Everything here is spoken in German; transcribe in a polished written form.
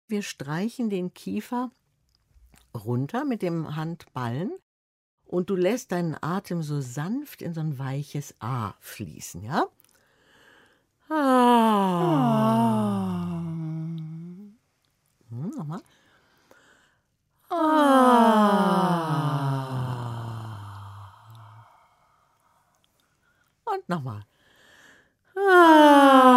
Wir streichen den Kiefer runter mit dem Handballen und du lässt deinen Atem so sanft in so ein weiches A fließen, ja? Ah. Nochmal. Ah. Und nochmal. Ah.